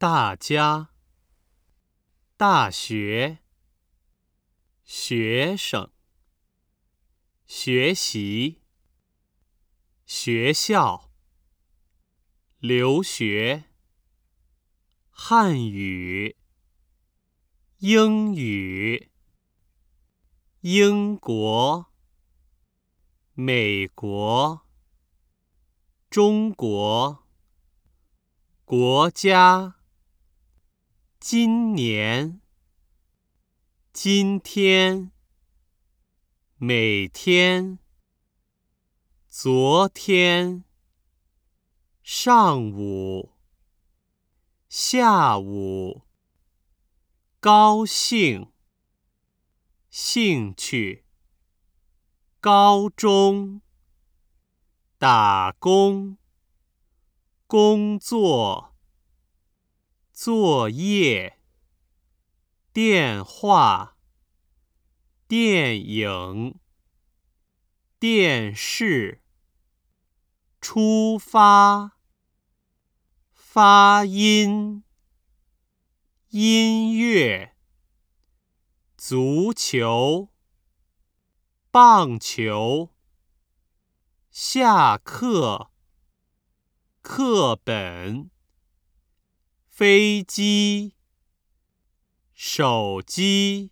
大家、大学、学生、学习、学校、留学、汉语、英语、英国、美国、中国、国家、今年、今天、每天、昨天、上午、下午、高兴、兴趣、高中、打工、工作、作业、电话、电影、电视、出发、发音、音乐、足球、棒球、下课、课本、飞机、手机、